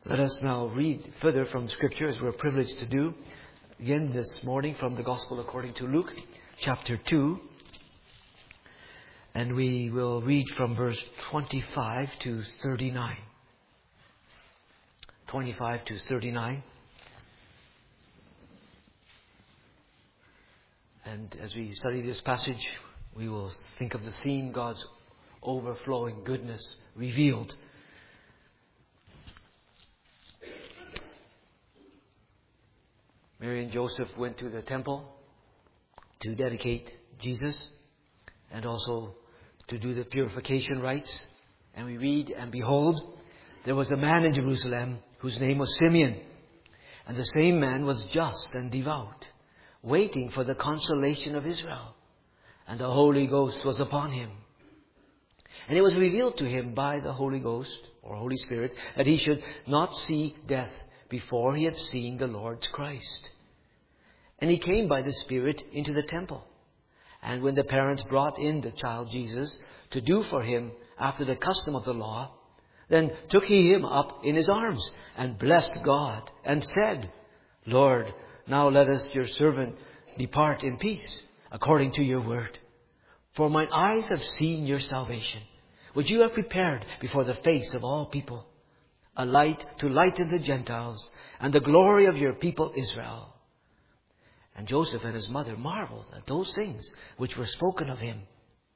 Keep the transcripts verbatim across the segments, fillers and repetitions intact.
Let us now read further from Scripture, as we're privileged to do, again this morning from the Gospel according to Luke, chapter two. And we will read from verse twenty-five to thirty-nine. twenty-five to thirty-nine. And as we study this passage, we will think of the theme, God's overflowing goodness revealed. Mary and Joseph went to the temple to dedicate Jesus and also to do the purification rites. And we read, and behold, there was a man in Jerusalem whose name was Simeon. And the same man was just and devout, waiting for the consolation of Israel. And the Holy Ghost was upon him. And it was revealed to him by the Holy Ghost, or Holy Spirit, that he should not see death before he had seen the Lord's Christ. And he came by the Spirit into the temple. And when the parents brought in the child Jesus to do for him after the custom of the law, then took he him up in his arms and blessed God and said, Lord, now let us your servant depart in peace according to your word. For mine eyes have seen your salvation, which you have prepared before the face of all people, a light to lighten the Gentiles and the glory of your people Israel. And Joseph and his mother marveled at those things which were spoken of him.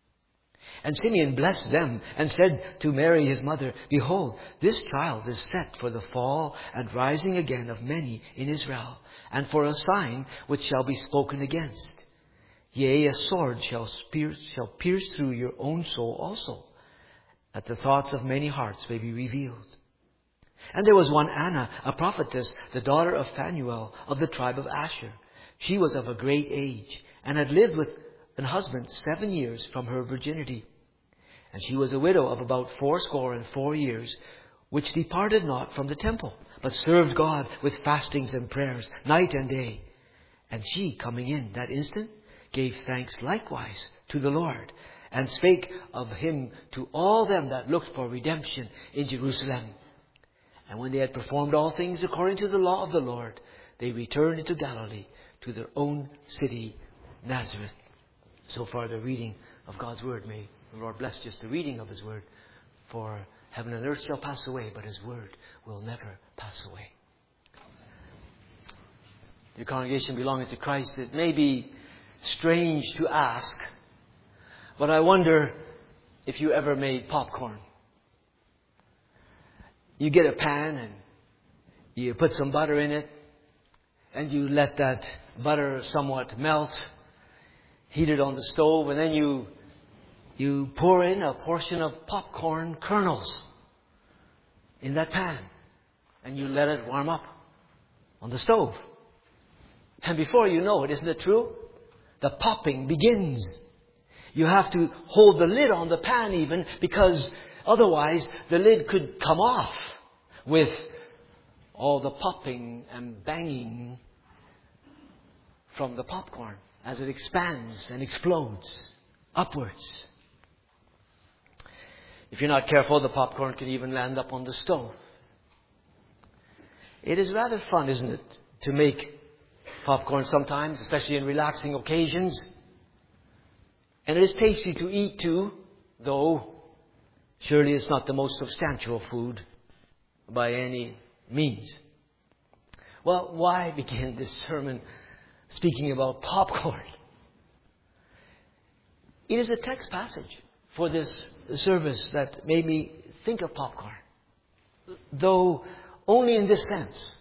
And Simeon blessed them and said to Mary his mother, Behold, this child is set for the fall and rising again of many in Israel, and for a sign which shall be spoken against. Yea, a sword shall pierce, shall pierce through your own soul also, that the thoughts of many hearts may be revealed. And there was one Anna, a prophetess, the daughter of Phanuel of the tribe of Asher. She was of a great age, and had lived with an husband seven years from her virginity. And she was a widow of about fourscore and four years, which departed not from the temple, but served God with fastings and prayers night and day. And she, coming in that instant, gave thanks likewise to the Lord, and spake of him to all them that looked for redemption in Jerusalem. And when they had performed all things according to the law of the Lord, they returned into Galilee, to their own city, Nazareth. So far the reading of God's word. May the Lord bless just the reading of his word. For heaven and earth shall pass away, but his word will never pass away. Dear congregation belonging to Christ, it may be strange to ask, but I wonder if you ever made popcorn. You get a pan and you put some butter in it, and you let that butter somewhat melt, heat it on the stove, and then you you pour in a portion of popcorn kernels in that pan, and you let it warm up on the stove. And before you know it, isn't it true? The popping begins. You have to hold the lid on the pan even, because otherwise the lid could come off with all the popping and banging from the popcorn as it expands and explodes upwards. If you're not careful, the popcorn can even land up on the stove. It is rather fun, isn't it, to make popcorn sometimes, especially in relaxing occasions. And it is tasty to eat too, though surely it's not the most substantial food by any means. Well, why begin this sermon speaking about popcorn? It is a text passage for this service that made me think of popcorn, though only in this sense.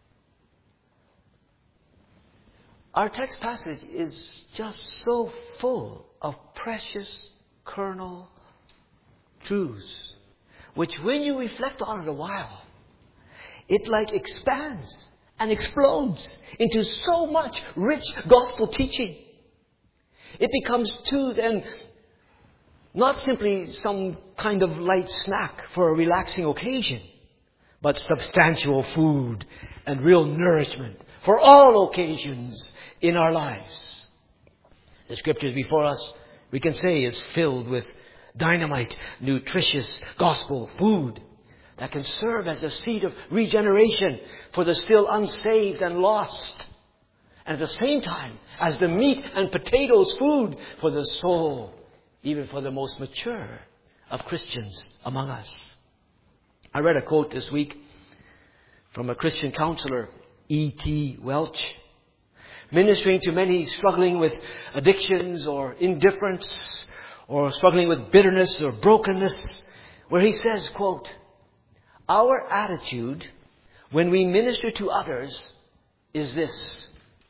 Our text passage is just so full of precious kernel truths, which when you reflect on it a while, it like expands and explodes into so much rich gospel teaching. It becomes too then not simply some kind of light snack for a relaxing occasion, but substantial food and real nourishment for all occasions in our lives. The scriptures before us, we can say, is filled with dynamite, nutritious gospel food. that can serve as a seed of regeneration for the still unsaved and lost. And at the same time, as the meat and potatoes food for the soul, even for the most mature of Christians among us. I read a quote this week from a Christian counselor, E T Welch, ministering to many struggling with addictions or indifference or struggling with bitterness or brokenness, where he says, quote, "Our attitude when we minister to others is this: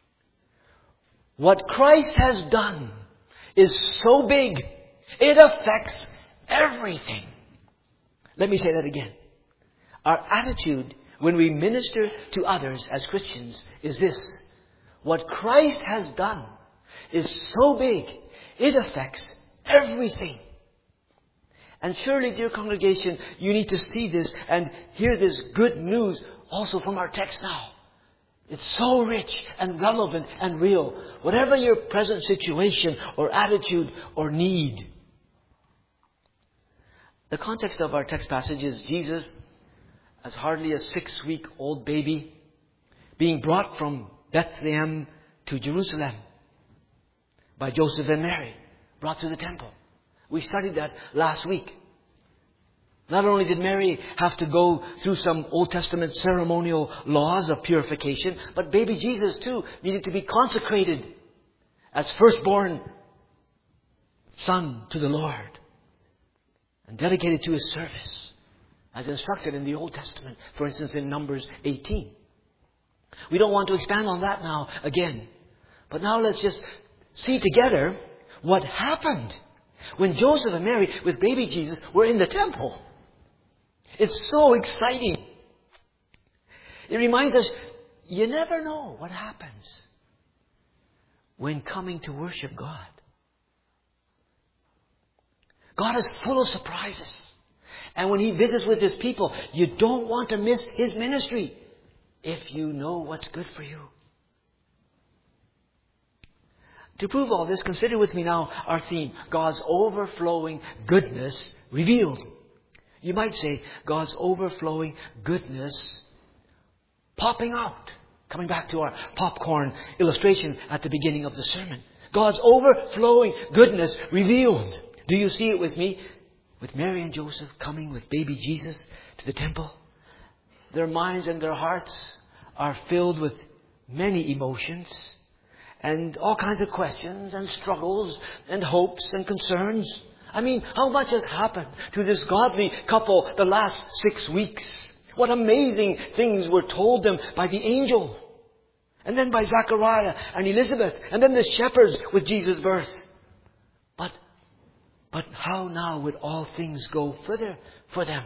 what Christ has done is so big, it affects everything." Let me say that again. Our attitude when we minister to others as Christians is this: what Christ has done is so big, it affects everything. And surely, dear congregation, you need to see this and hear this good news also from our text now. It's so rich and relevant and real. Whatever your present situation or attitude or need. The context of our text passage is Jesus, as hardly a six-week-old baby, being brought from Bethlehem to Jerusalem by Joseph and Mary, brought to the temple. We studied that last week. Not only did Mary have to go through some Old Testament ceremonial laws of purification, but baby Jesus too needed to be consecrated as firstborn son to the Lord and dedicated to His service, as instructed in the Old Testament, for instance in Numbers eighteen. We don't want to expand on that now again. But now let's just see together what happened when Joseph and Mary with baby Jesus were in the temple. It's so exciting. It reminds us, you never know what happens when coming to worship God. God is full of surprises. And when He visits with His people, you don't want to miss His ministry if you know what's good for you. To prove all this, consider with me now our theme, God's overflowing goodness revealed. You might say, God's overflowing goodness popping out. Coming back to our popcorn illustration at the beginning of the sermon. God's overflowing goodness revealed. Do you see it with me? With Mary and Joseph coming with baby Jesus to the temple. Their minds and their hearts are filled with many emotions and all kinds of questions and struggles and hopes and concerns. I mean, how much has happened to this godly couple the last six weeks? What amazing things were told them by the angel. And then by Zachariah and Elizabeth. And then the shepherds with Jesus' birth. But, but how now would all things go further for them?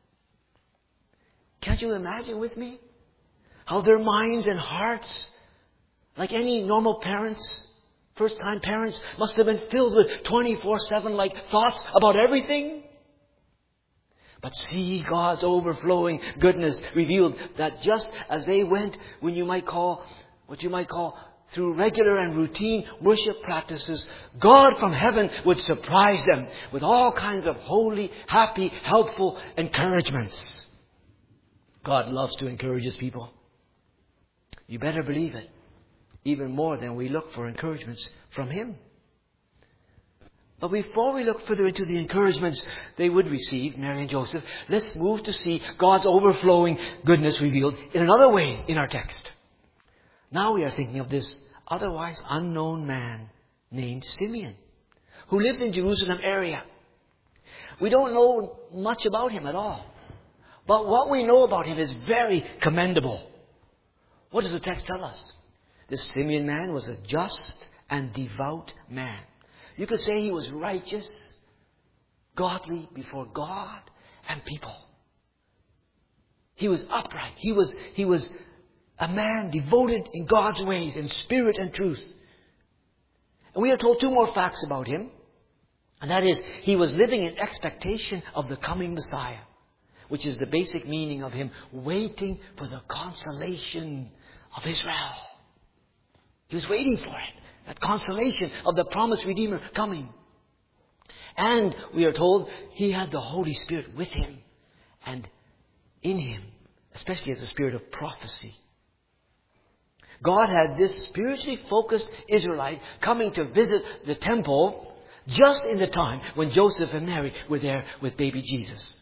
Can't you imagine with me how their minds and hearts, like any normal parents, first-time parents, must have been filled with twenty-four seven like thoughts about everything? But see God's overflowing goodness revealed that just as they went when you might call, what you might call through regular and routine worship practices, God from heaven would surprise them with all kinds of holy, happy, helpful encouragements. God loves to encourage His people. You better believe it. Even more than we look for encouragements from Him. But before we look further into the encouragements they would receive, Mary and Joseph, let's move to see God's overflowing goodness revealed in another way in our text. Now we are thinking of this otherwise unknown man named Simeon, who lives in Jerusalem area. We don't know much about him at all. But what we know about him is very commendable. What does the text tell us? This Simeon man was a just and devout man. You could say he was righteous, godly before God and people. He was upright. He was, he was a man devoted in God's ways, in spirit and truth. And we are told two more facts about him. And that is, he was living in expectation of the coming Messiah, which is the basic meaning of him waiting for the consolation of Israel. He was waiting for it. That consolation of the promised Redeemer coming. And we are told he had the Holy Spirit with him. And in him, especially as a spirit of prophecy. God had this spiritually focused Israelite coming to visit the temple just in the time when Joseph and Mary were there with baby Jesus.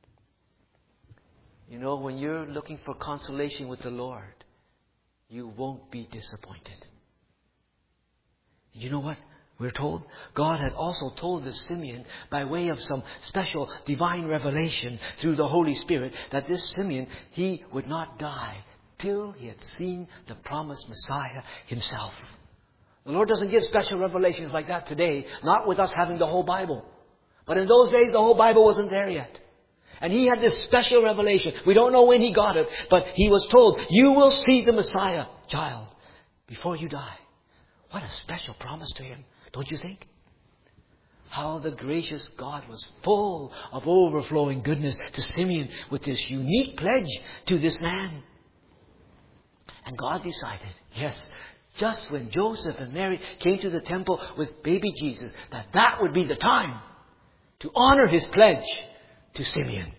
You know, when you're looking for consolation with the Lord, you won't be disappointed. You know what? We're told God had also told this Simeon by way of some special divine revelation through the Holy Spirit that this Simeon, he would not die till he had seen the promised Messiah himself. The Lord doesn't give special revelations like that today, not with us having the whole Bible. But in those days, the whole Bible wasn't there yet. And he had this special revelation. We don't know when he got it, but he was told, you will see the Messiah, child, before you die. What a special promise to him, don't you think? How the gracious God was full of overflowing goodness to Simeon with this unique pledge to this man. And God decided, yes, just when Joseph and Mary came to the temple with baby Jesus, that that would be the time to honor his pledge to Simeon.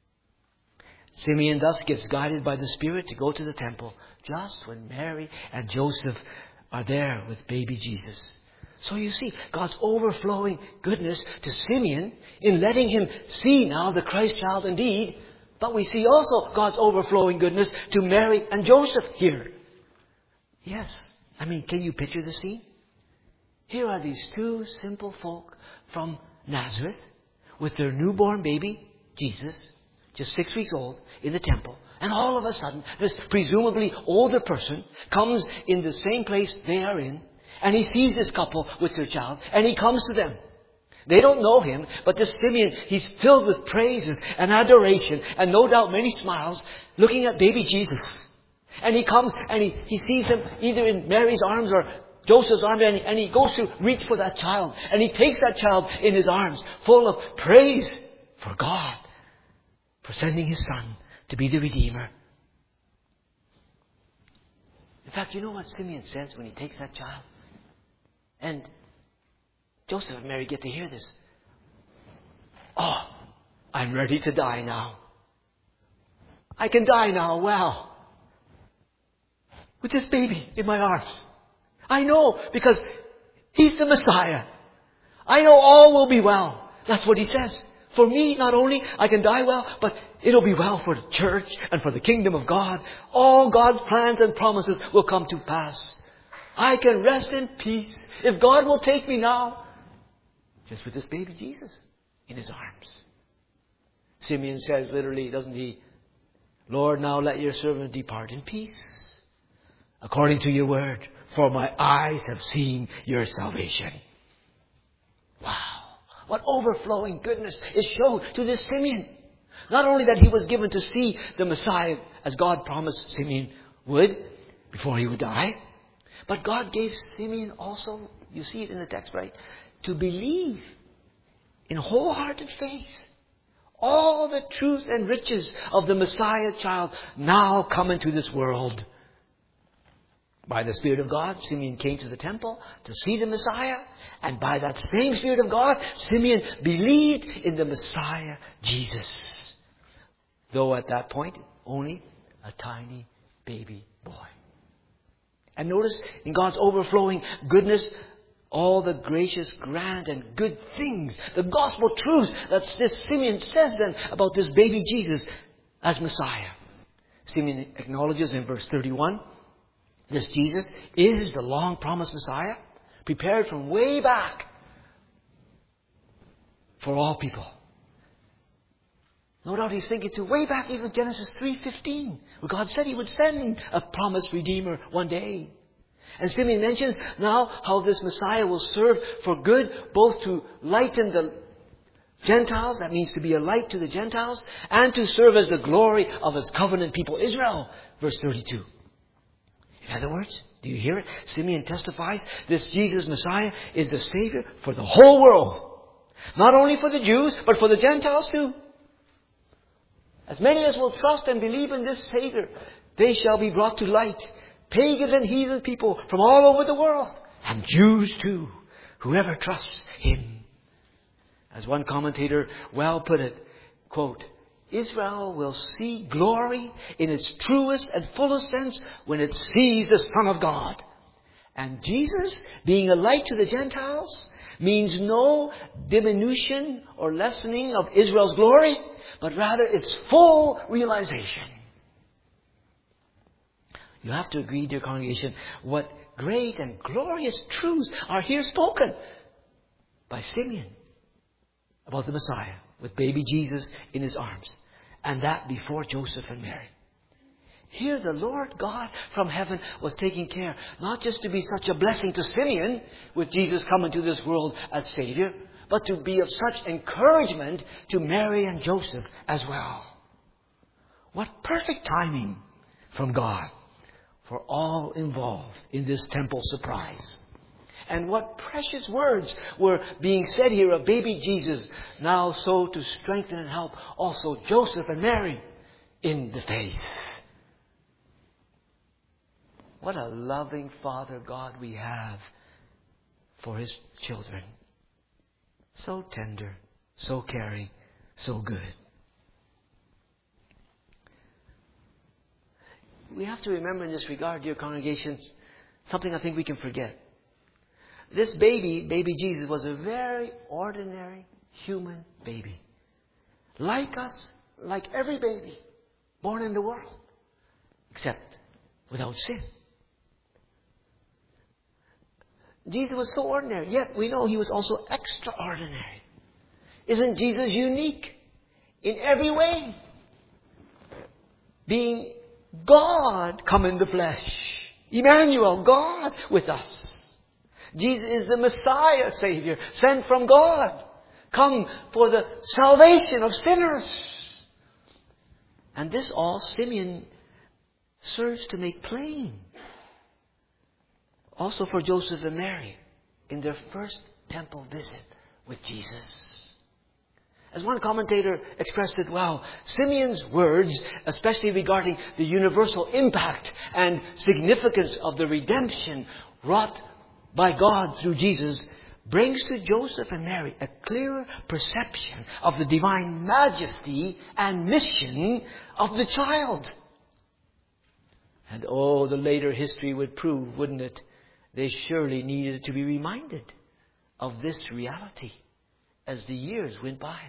Simeon thus gets guided by the Spirit to go to the temple just when Mary and Joseph are there with baby Jesus. So you see God's overflowing goodness to Simeon in letting him see now the Christ child indeed. But we see also God's overflowing goodness to Mary and Joseph here. Yes. I mean, can you picture the scene? Here are these two simple folk from Nazareth with their newborn baby, Jesus, just six weeks old, in the temple. And all of a sudden, this presumably older person comes in the same place they are in, and he sees this couple with their child, and he comes to them. They don't know him, but this Simeon, he's filled with praises and adoration, and no doubt many smiles, looking at baby Jesus. And he comes and he, he sees him either in Mary's arms or Joseph's arms, and, and he goes to reach for that child. And he takes that child in his arms, full of praise for God, for sending his Son to be the Redeemer. In fact, you know what Simeon says when he takes that child? And Joseph and Mary get to hear this. Oh, I'm ready to die now. I can die now, well, with this baby in my arms. I know, because he's the Messiah. I know all will be well. That's what he says. For me, not only I can die well, but it'll be well for the church and for the kingdom of God. All God's plans and promises will come to pass. I can rest in peace if God will take me now, just with this baby Jesus in his arms. Simeon says literally, doesn't he? Lord, now let your servant depart in peace, according to your word, for my eyes have seen your salvation. Wow. What overflowing goodness is shown to this Simeon. Not only that he was given to see the Messiah as God promised Simeon would before he would die, but God gave Simeon also, you see it in the text, right, to believe in wholehearted faith. All the truth and riches of the Messiah child now come into this world. By the Spirit of God, Simeon came to the temple to see the Messiah. And by that same Spirit of God, Simeon believed in the Messiah, Jesus. Though at that point, only a tiny baby boy. And notice in God's overflowing goodness, all the gracious, grand and good things, the gospel truths that this Simeon says then about this baby Jesus as Messiah. Simeon acknowledges in verse thirty-one, this Jesus is the long-promised Messiah, prepared from way back for all people. No doubt he's thinking to way back even Genesis three fifteen, where God said he would send a promised Redeemer one day. And Simeon mentions now how this Messiah will serve for good, both to lighten the Gentiles, that means to be a light to the Gentiles, and to serve as the glory of his covenant people Israel. Verse thirty-two. In other words, do you hear it? Simeon testifies this Jesus Messiah is the Savior for the whole world. Not only for the Jews, but for the Gentiles too. As many as will trust and believe in this Savior, they shall be brought to light. Pagans and heathen people from all over the world. And Jews too. Whoever trusts him. As one commentator well put it, quote, Israel will see glory in its truest and fullest sense when it sees the Son of God. And Jesus, being a light to the Gentiles, means no diminution or lessening of Israel's glory, but rather its full realization. You have to agree, dear congregation, what great and glorious truths are here spoken by Simeon about the Messiah with baby Jesus in his arms. And that before Joseph and Mary. Here the Lord God from heaven was taking care not just to be such a blessing to Simeon with Jesus coming to this world as Savior, but to be of such encouragement to Mary and Joseph as well. What perfect timing from God for all involved in this temple surprise. And what precious words were being said here of baby Jesus, now so to strengthen and help also Joseph and Mary in the faith. What a loving Father God we have for His children. So tender, so caring, so good. We have to remember in this regard, dear congregations, something I think we can forget. This baby, baby Jesus, was a very ordinary human baby. Like us, like every baby born in the world, except without sin. Jesus was so ordinary, yet we know He was also extraordinary. Isn't Jesus unique in every way? Being God come in the flesh. Emmanuel, God with us. Jesus is the Messiah, Savior, sent from God. Come for the salvation of sinners. And this all Simeon serves to make plain. Also for Joseph and Mary in their first temple visit with Jesus. As one commentator expressed it well, Simeon's words, especially regarding the universal impact and significance of the redemption wrought by God through Jesus, brings to Joseph and Mary a clearer perception of the divine majesty and mission of the child. And oh, the later history would prove, wouldn't it? They surely needed to be reminded of this reality as the years went by.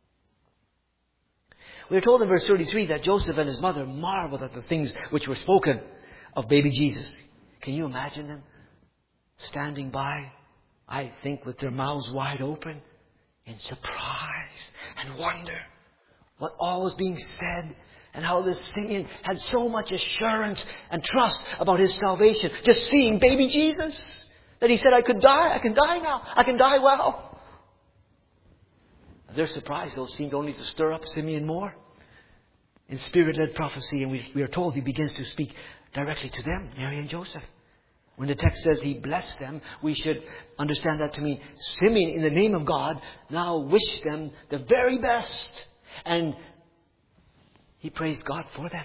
We are told in verse thirty-three that Joseph and his mother marveled at the things which were spoken of baby Jesus. Can you imagine them standing by, I think, with their mouths wide open in surprise and wonder what all was being said and how this Simeon had so much assurance and trust about his salvation. Just seeing baby Jesus, that he said, I could die, I can die now, I can die well. Their surprise, though, seemed only to stir up Simeon more in spirit-led prophecy. And we, we are told he begins to speak directly to them, Mary and Joseph. When the text says he blessed them, we should understand that to mean Simeon, in the name of God, now wished them the very best. And he praised God for them,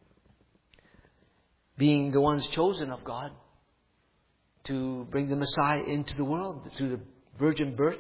being the ones chosen of God to bring the Messiah into the world through the virgin birth.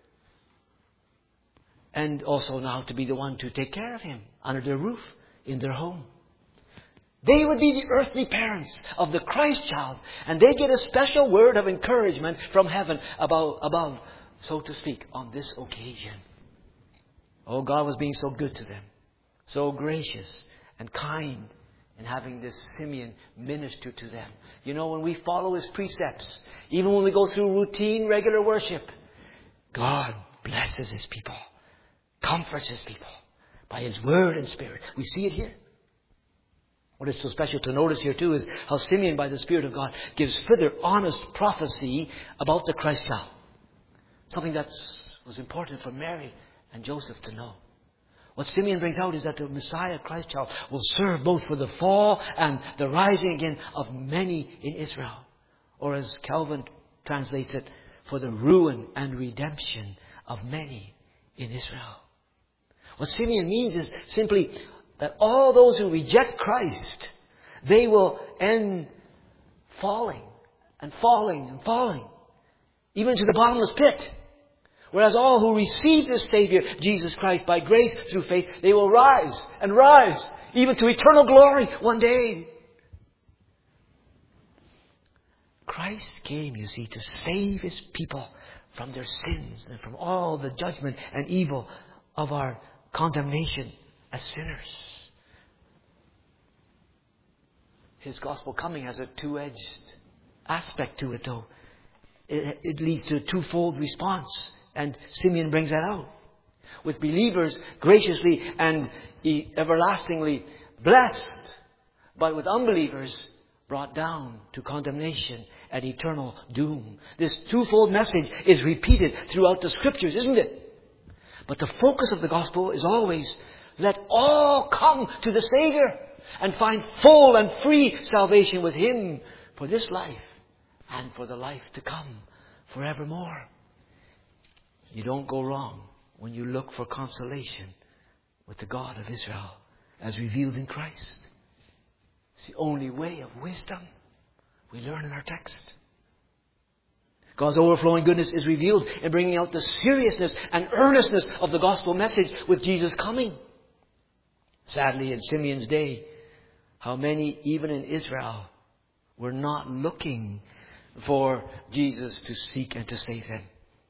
And also now to be the one to take care of him under their roof, in their home. They would be the earthly parents of the Christ child. And they get a special word of encouragement from heaven above, above, so to speak, on this occasion. Oh, God was being so good to them. So gracious and kind in having this Simeon minister to them. You know, when we follow His precepts, even when we go through routine, regular worship, God blesses His people, comforts His people by His Word and Spirit. We see it here. What is so special to notice here too is how Simeon, by the Spirit of God, gives further honest prophecy about the Christ child. Something that was important for Mary and Joseph to know. What Simeon brings out is that the Messiah, Christ child, will serve both for the fall and the rising again of many in Israel. Or as Calvin translates it, for the ruin and redemption of many in Israel. What Simeon means is simply that all those who reject Christ, they will end falling and falling and falling, even to the bottomless pit, Whereas all who receive the Savior, Jesus Christ, by grace through faith, they will rise and rise, even to eternal glory one day. Christ came, you see, to save His people from their sins and from all the judgment and evil of our condemnation as sinners. His gospel coming has a two-edged aspect to it, though. It, it leads to a twofold response, and Simeon brings that out. With believers graciously and everlastingly blessed, but with unbelievers brought down to condemnation and eternal doom. This twofold message is repeated throughout the Scriptures, isn't it? But the focus of the gospel is always, let all come to the Savior and find full and free salvation with Him for this life and for the life to come forevermore. You don't go wrong when you look for consolation with the God of Israel as revealed in Christ. It's the only way of wisdom we learn in our text. God's overflowing goodness is revealed in bringing out the seriousness and earnestness of the gospel message with Jesus coming. Sadly, in Simeon's day, how many, even in Israel, were not looking for Jesus to seek and to save them.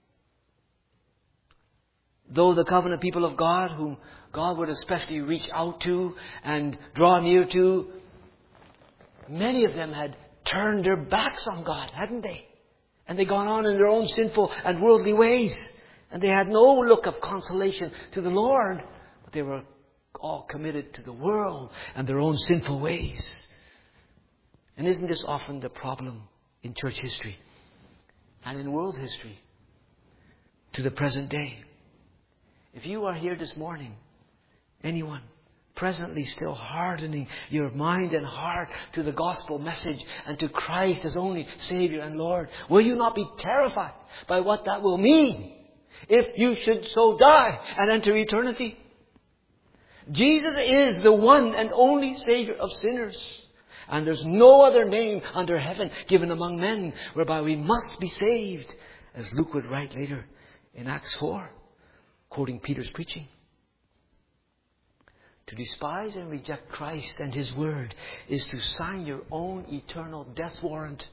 Though the covenant people of God, whom God would especially reach out to and draw near to, many of them had turned their backs on God, hadn't they? And they gone on in their own sinful and worldly ways. And they had no look of consolation to the Lord. But they were all committed to the world and their own sinful ways. And isn't this often the problem in church history and in world history to the present day? If you are here this morning, anyone presently still hardening your mind and heart to the gospel message and to Christ as only Savior and Lord, will you not be terrified by what that will mean if you should so die and enter eternity? Jesus is the one and only Savior of sinners. And there's no other name under heaven given among men whereby we must be saved, as Luke would write later in Acts four, quoting Peter's preaching. To despise and reject Christ and His Word is to sign your own eternal death warrant.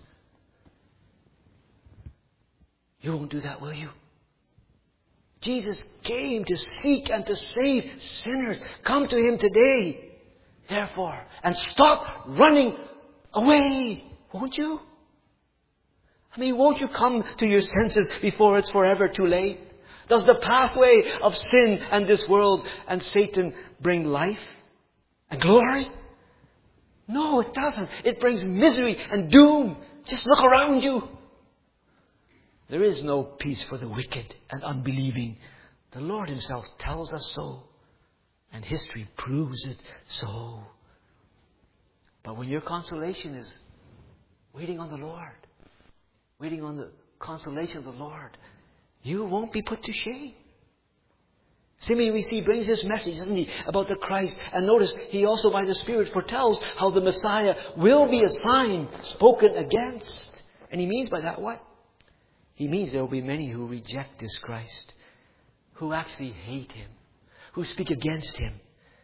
You won't do that, will you? Jesus came to seek and to save sinners. Come to Him today, therefore, and stop running away, won't you? I mean, won't you come to your senses before it's forever too late? Does the pathway of sin and this world and Satan bring life and glory? No, it doesn't. It brings misery and doom. Just look around you. There is no peace for the wicked and unbelieving. The Lord Himself tells us so. And history proves it so. But when your consolation is waiting on the Lord, waiting on the consolation of the Lord, you won't be put to shame. Simeon, we see, brings this message, doesn't he, about the Christ. And notice, he also by the Spirit foretells how the Messiah will be a sign spoken against. And he means by that what? He means there will be many who reject this Christ, who actually hate Him, who speak against Him,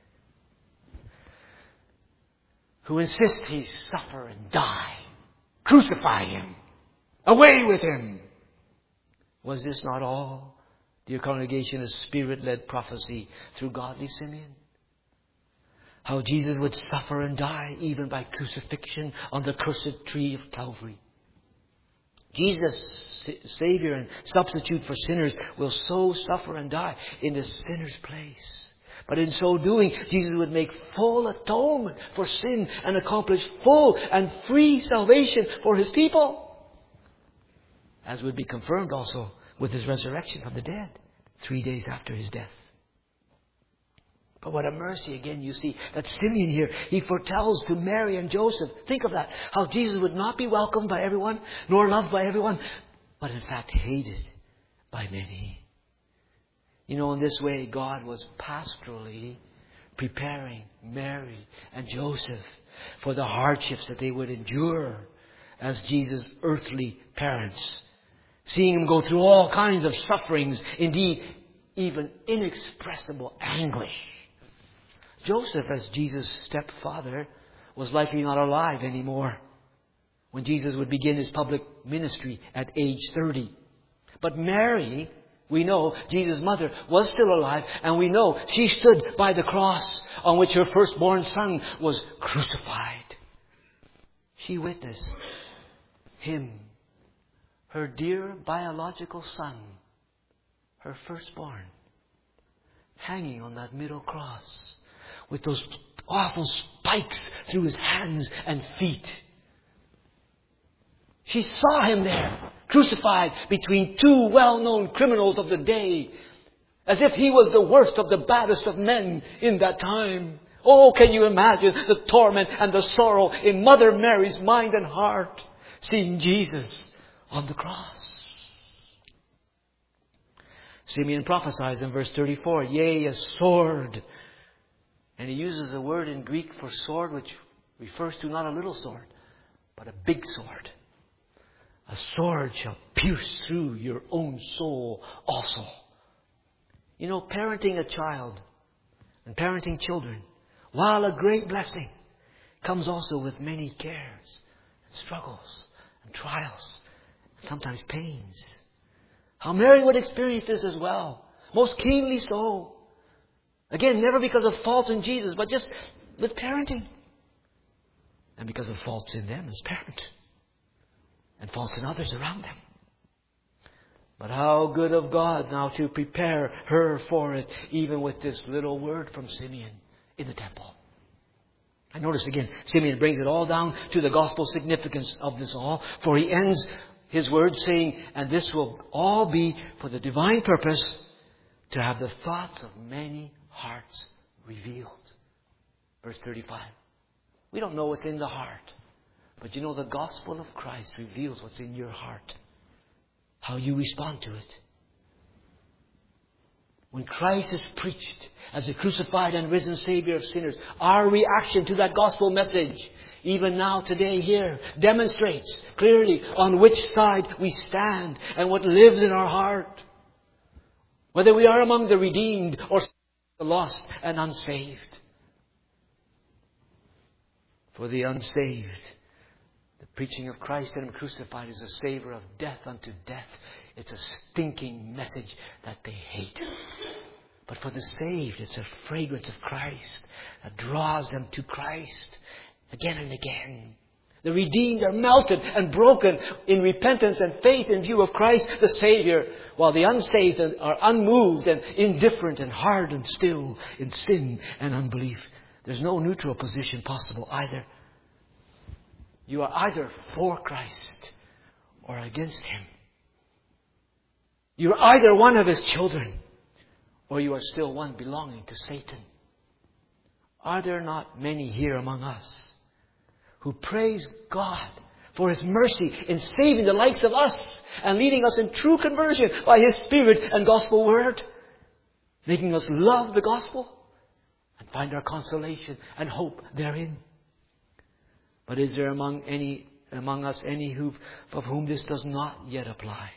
who insist He suffer and die. Crucify Him. Away with Him. Was this not all, dear congregation, a Spirit-led prophecy through godly Simeon? How Jesus would suffer and die even by crucifixion on the cursed tree of Calvary. Jesus, Savior and substitute for sinners, will so suffer and die in the sinner's place. But in so doing, Jesus would make full atonement for sin and accomplish full and free salvation for His people. As would be confirmed also with His resurrection from the dead, three days after His death. But what a mercy again, you see, that Simeon here, he foretells to Mary and Joseph. Think of that. How Jesus would not be welcomed by everyone, nor loved by everyone, but in fact hated by many. You know, in this way, God was pastorally preparing Mary and Joseph for the hardships that they would endure as Jesus' earthly parents, seeing him go through all kinds of sufferings, indeed, even inexpressible anguish. Joseph, as Jesus' stepfather, was likely not alive anymore when Jesus would begin his public ministry at age thirty. But Mary, we know, Jesus' mother, was still alive, and we know she stood by the cross on which her firstborn son was crucified. She witnessed him, her dear biological son, her firstborn, hanging on that middle cross with those awful spikes through his hands and feet. She saw him there, crucified between two well-known criminals of the day, as if he was the worst of the baddest of men in that time. Oh, can you imagine the torment and the sorrow in Mother Mary's mind and heart, seeing Jesus on the cross? Simeon prophesies in verse thirty-four, yea, a sword. And he uses a word in Greek for sword which refers to not a little sword, but a big sword. A sword shall pierce through your own soul also. You know, parenting a child and parenting children, while a great blessing, comes also with many cares and struggles and trials and sometimes pains. How Mary would experience this as well, most keenly so. Again, never because of fault in Jesus, but just with parenting. And because of faults in them as parents. And faults in others around them. But how good of God now to prepare her for it, even with this little word from Simeon in the temple. And notice again, Simeon brings it all down to the gospel significance of this all. For he ends his words saying, and this will all be for the divine purpose to have the thoughts of many hearts revealed. Verse thirty-five. We don't know what's in the heart. But you know, the gospel of Christ reveals what's in your heart. How you respond to it. When Christ is preached as the crucified and risen Savior of sinners, our reaction to that gospel message, even now, today, here, demonstrates clearly on which side we stand and what lives in our heart. Whether we are among the redeemed or the lost and unsaved. For the unsaved, the preaching of Christ and Him crucified is a savor of death unto death. It's a stinking message that they hate. But for the saved, it's a fragrance of Christ that draws them to Christ again and again. The redeemed are melted and broken in repentance and faith in view of Christ the Savior, while the unsaved are unmoved and indifferent and hardened still in sin and unbelief. There's no neutral position possible either. You are either for Christ or against Him. You are either one of His children or you are still one belonging to Satan. Are there not many here among us who praise God for His mercy in saving the likes of us and leading us in true conversion by His Spirit and gospel word, making us love the gospel and find our consolation and hope therein? But is there among any among us any who of whom this does not yet apply?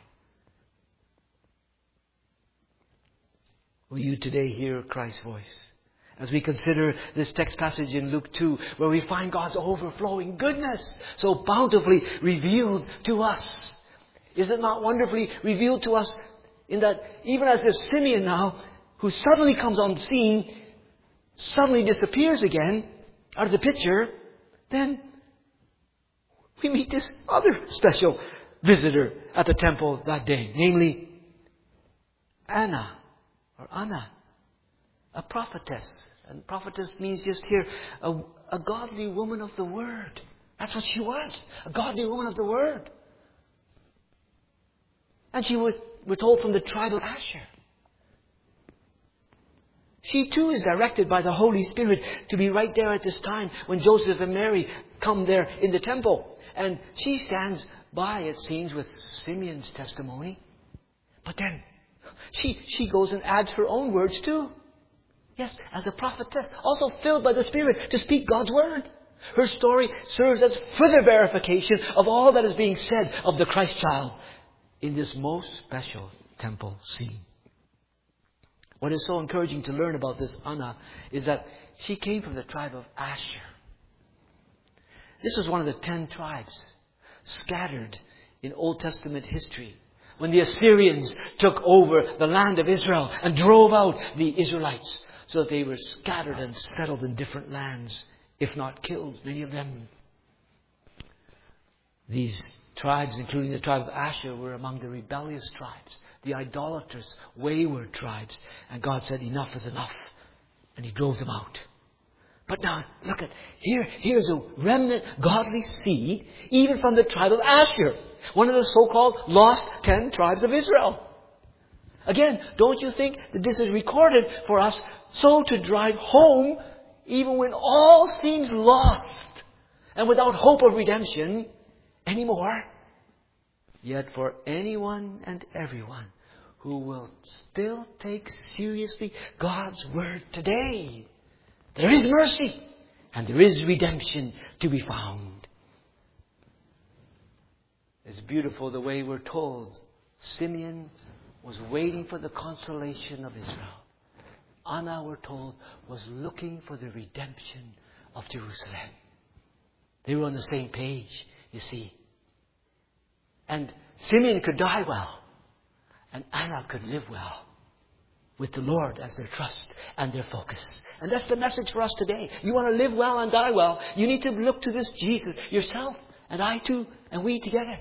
Will you today hear Christ's voice as we consider this text passage in Luke two, where we find God's overflowing goodness so bountifully revealed to us? Is it not wonderfully revealed to us in that even as this Simeon now, who suddenly comes on scene, suddenly disappears again out of the picture, then we meet this other special visitor at the temple that day, namely Anna, or Anna, a prophetess. And prophetess means just here, a, a godly woman of the Word. That's what she was, a godly woman of the Word. And she was, we're told, from the tribe of Asher. She too is directed by the Holy Spirit to be right there at this time when Joseph and Mary come there in the temple. And she stands by, it seems, with Simeon's testimony. But then she, she goes and adds her own words too. Yes, as a prophetess, also filled by the Spirit to speak God's word. Her story serves as further verification of all that is being said of the Christ child in this most special temple scene. What is so encouraging to learn about this Anna is that she came from the tribe of Asher. This was one of the ten tribes scattered in Old Testament history when the Assyrians took over the land of Israel and drove out the Israelites so that they were scattered and settled in different lands, if not killed, many of them. These tribes, including the tribe of Asher, were among the rebellious tribes, the idolatrous, wayward tribes. And God said, enough is enough. And He drove them out. But now, look at, here, here's a remnant godly seed, even from the tribe of Asher, one of the so-called lost ten tribes of Israel. Again, don't you think that this is recorded for us so to drive home, even when all seems lost and without hope of redemption anymore? Yet for anyone and everyone who will still take seriously God's Word today, there is mercy and there is redemption to be found. It's beautiful the way we're told Simeon was waiting for the consolation of Israel. Anna, we're told, was looking for the redemption of Jerusalem. They were on the same page, you see. And Simeon could die well, and Anna could live well, with the Lord as their trust and their focus. And that's the message for us today. You want to live well and die well, you need to look to this Jesus, yourself and I too, and we together.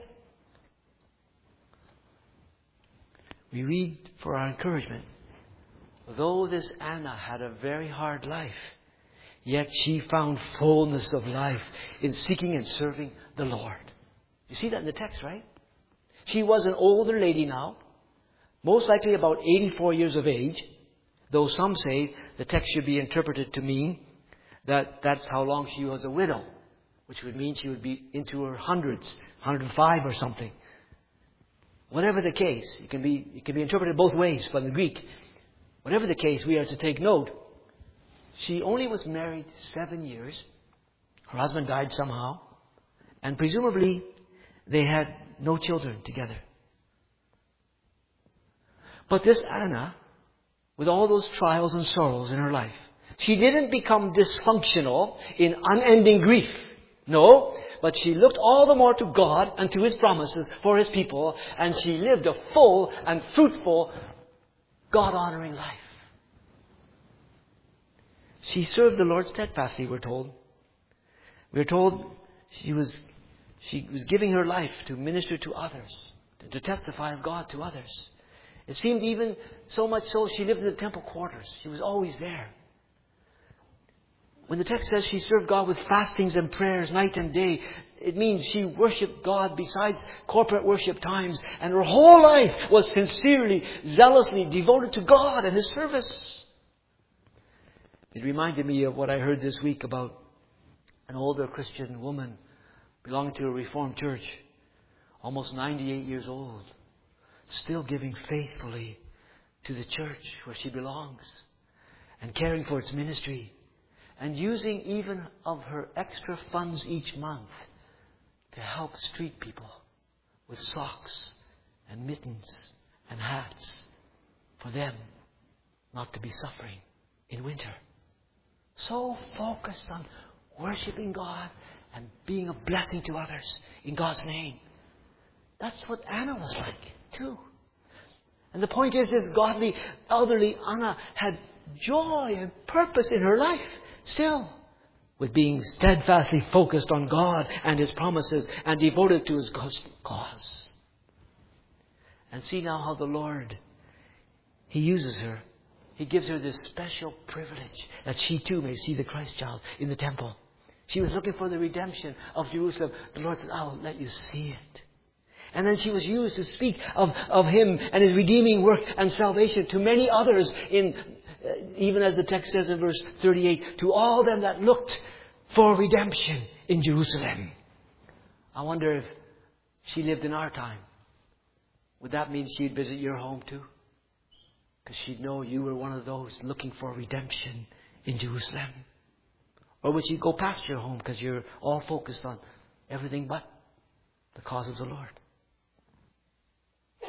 We read for our encouragement, though this Anna had a very hard life, yet she found fullness of life in seeking and serving the Lord. You see that in the text, right? She was an older lady now, most likely about eighty-four years of age, though some say the text should be interpreted to mean that that's how long she was a widow, which would mean she would be into her hundreds, one hundred five or something. Whatever the case, it can be, it can be interpreted both ways from the Greek. Whatever the case, we are to take note. She only was married seven years. Her husband died somehow. And presumably, they had no children together. But this Anna, with all those trials and sorrows in her life, she didn't become dysfunctional in unending grief. No, but she looked all the more to God and to His promises for His people, and she lived a full and fruitful, God-honoring life. She served the Lord steadfastly, we're told. We're told she was, she was giving her life to minister to others, to testify of God to others. It seemed even so much so she lived in the temple quarters. She was always there. When the text says she served God with fastings and prayers night and day, it means she worshipped God besides corporate worship times. And her whole life was sincerely, zealously devoted to God and His service. It reminded me of what I heard this week about an older Christian woman belonging to a Reformed church, almost ninety-eight years old, still giving faithfully to the church where she belongs and caring for its ministry, and using even of her extra funds each month to help street people with socks and mittens and hats for them not to be suffering in winter. So focused on worshiping God and being a blessing to others in God's name. That's what Anna was like too. And the point is, this godly, elderly Anna had joy and purpose in her life still, with being steadfastly focused on God and His promises and devoted to His cause. And see now how the Lord, He uses her. He gives her this special privilege that she too may see the Christ child in the temple. She was looking for the redemption of Jerusalem. The Lord said, I will let you see it. And then she was used to speak of, of Him and His redeeming work and salvation to many others, in uh, even as the text says in verse thirty-eight, to all them that looked for redemption in Jerusalem. I wonder if she lived in our time. Would that mean she'd visit your home too? Because she'd know you were one of those looking for redemption in Jerusalem. Or would she go past your home because you're all focused on everything but the cause of the Lord?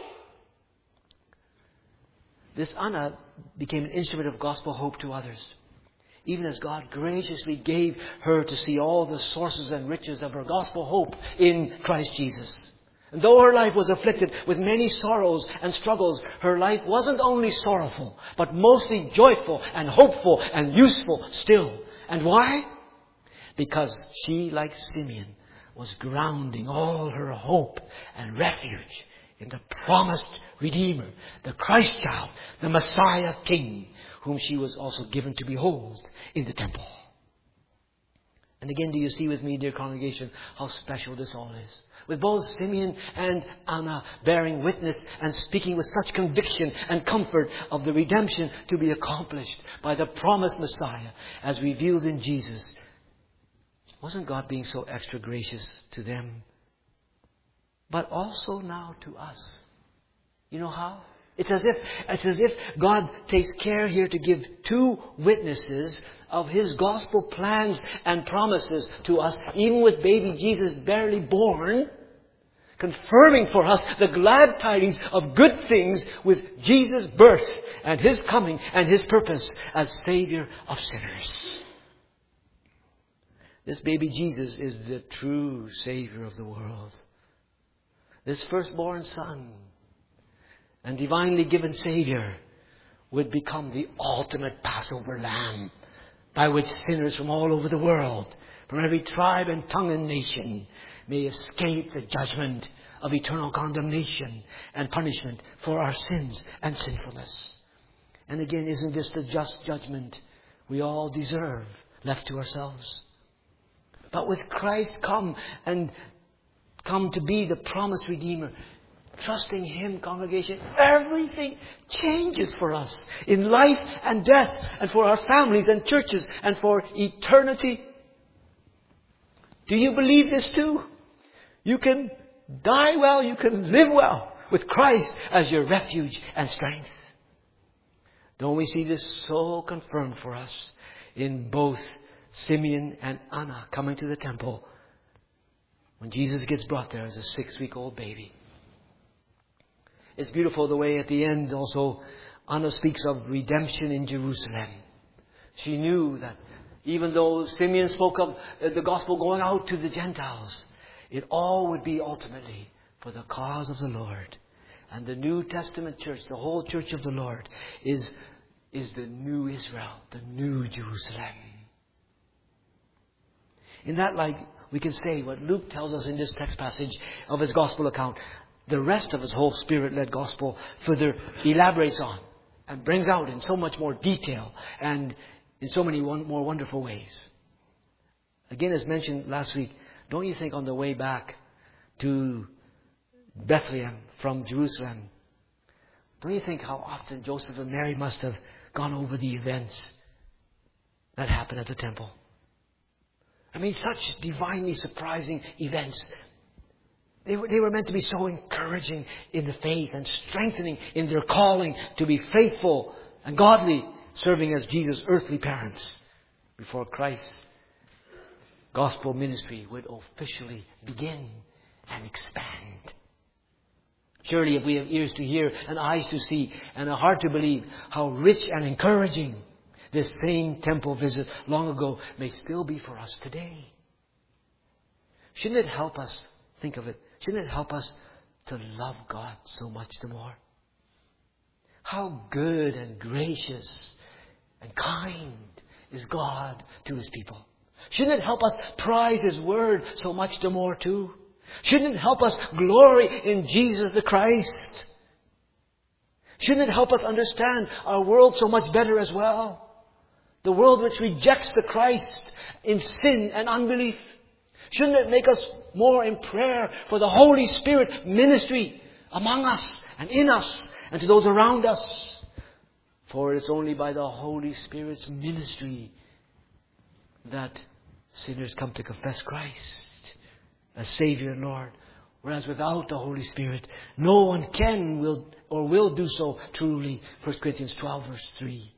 this Anna became an instrument of gospel hope to others. Even as God graciously gave her to see all the sources and riches of her gospel hope in Christ Jesus. And though her life was afflicted with many sorrows and struggles, her life wasn't only sorrowful, but mostly joyful and hopeful and useful still. And why? Because she, like Simeon, was grounding all her hope and refuge in the promised Redeemer, the Christ child, the Messiah King, whom she was also given to behold in the temple. And again, do you see with me, dear congregation, how special this all is? With both Simeon and Anna bearing witness and speaking with such conviction and comfort of the redemption to be accomplished by the promised Messiah as revealed in Jesus. Wasn't God being so extra gracious to them? But also now to us. You know how? It's as if, it's as if God takes care here to give two witnesses of His gospel plans and promises to us, even with baby Jesus barely born, confirming for us the glad tidings of good things with Jesus' birth and His coming and His purpose as Savior of sinners. This baby Jesus is the true Savior of the world. This firstborn Son and divinely given Savior would become the ultimate Passover lamb by which sinners from all over the world, from every tribe and tongue and nation, may escape the judgment of eternal condemnation and punishment for our sins and sinfulness. And again, isn't this the just judgment we all deserve, left to ourselves? But with Christ come and come to be the promised Redeemer, trusting Him, congregation, everything changes for us in life and death, and for our families and churches, and for eternity. Do you believe this too? You can die well, you can live well with Christ as your refuge and strength. Don't we see this so confirmed for us in both Simeon and Anna coming to the temple when Jesus gets brought there as a six-week-old baby? It's beautiful the way at the end also Anna speaks of redemption in Jerusalem. She knew that even though Simeon spoke of the gospel going out to the Gentiles, it all would be ultimately for the cause of the Lord. And the New Testament church, the whole church of the Lord, is, is the new Israel, the new Jerusalem. In that light, we can say what Luke tells us in this text passage of his gospel account. The rest of his whole Spirit-led gospel further elaborates on and brings out in so much more detail and in so many one, more wonderful ways. Again, as mentioned last week, don't you think on the way back to Bethlehem from Jerusalem, don't you think how often Joseph and Mary must have gone over the events that happened at the temple? I mean, such divinely surprising events. They were, they were meant to be so encouraging in the faith and strengthening in their calling to be faithful and godly, serving as Jesus' earthly parents before Christ's gospel ministry would officially begin and expand. Surely if we have ears to hear and eyes to see and a heart to believe, how rich and encouraging this same temple visit long ago may still be for us today. Shouldn't it help us, think of it, shouldn't it help us to love God so much the more? How good and gracious and kind is God to His people. Shouldn't it help us prize His Word so much the more too? Shouldn't it help us glory in Jesus the Christ? Shouldn't it help us understand our world so much better as well? The world which rejects the Christ in sin and unbelief. Shouldn't it make us more in prayer for the Holy Spirit ministry among us and in us and to those around us? For it's only by the Holy Spirit's ministry that sinners come to confess Christ as Savior and Lord. Whereas without the Holy Spirit, no one can will or will do so truly. First Corinthians twelve verse three.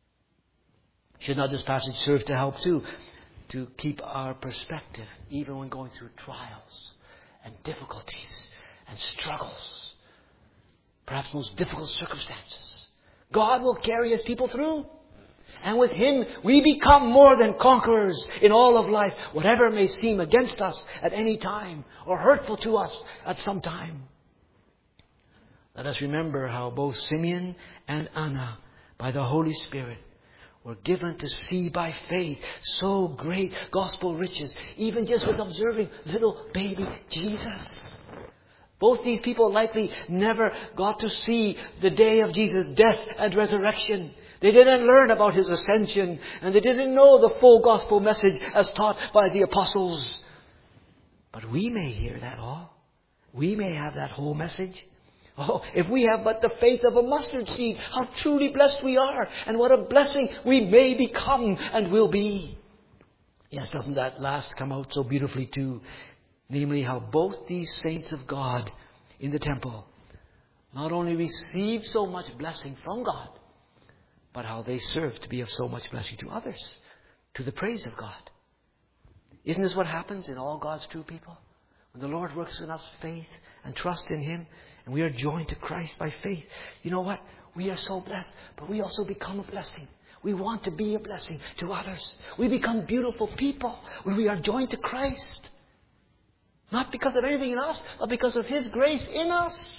Should not this passage serve to help too? To keep our perspective even when going through trials and difficulties and struggles. Perhaps most difficult circumstances. God will carry His people through. And with Him, we become more than conquerors in all of life, whatever may seem against us at any time or hurtful to us at some time. Let us remember how both Simeon and Anna, by the Holy Spirit, were given to see by faith so great gospel riches, even just with observing little baby Jesus. Both these people likely never got to see the day of Jesus' death and resurrection. They didn't learn about His ascension, and they didn't know the full gospel message as taught by the apostles. But we may hear that all. We may have that whole message. Oh, if we have but the faith of a mustard seed, how truly blessed we are, and what a blessing we may become and will be. Yes, doesn't that last come out so beautifully too? Namely, how both these saints of God in the temple not only received so much blessing from God, but how they served to be of so much blessing to others, to the praise of God. Isn't this what happens in all God's true people? When the Lord works in us faith and trust in Him, and we are joined to Christ by faith, you know what? We are so blessed, but we also become a blessing. We want to be a blessing to others. We become beautiful people when we are joined to Christ. Not because of anything in us, but because of His grace in us.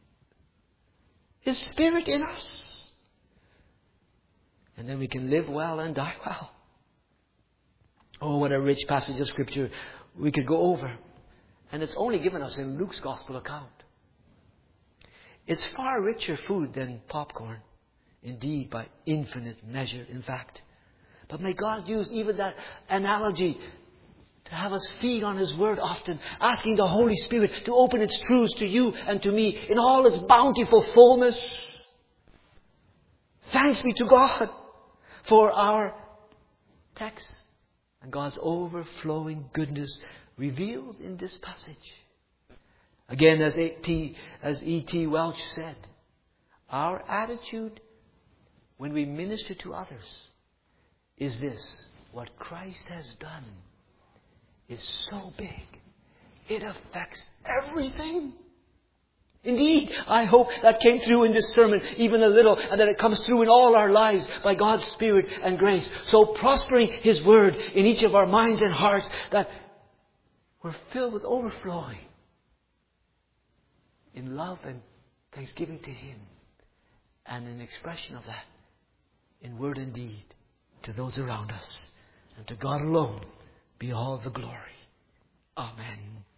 His Spirit in us. And then we can live well and die well. Oh, what a rich passage of Scripture we could go over. And it's only given us in Luke's Gospel account. It's far richer food than popcorn. Indeed, by infinite measure, in fact. But may God use even that analogy to have us feed on His Word often, asking the Holy Spirit to open its truths to you and to me in all its bountiful fullness. Thanks be to God for our text and God's overflowing goodness revealed in this passage. Again, as E T as E T Welch said, our attitude when we minister to others is this: what Christ has done is so big, it affects everything. Indeed, I hope that came through in this sermon even a little, and that it comes through in all our lives by God's Spirit and grace. So prospering His Word in each of our minds and hearts, that we're filled with overflowing in love and thanksgiving to Him, and an expression of that in word and deed to those around us. And to God alone be all the glory. Amen.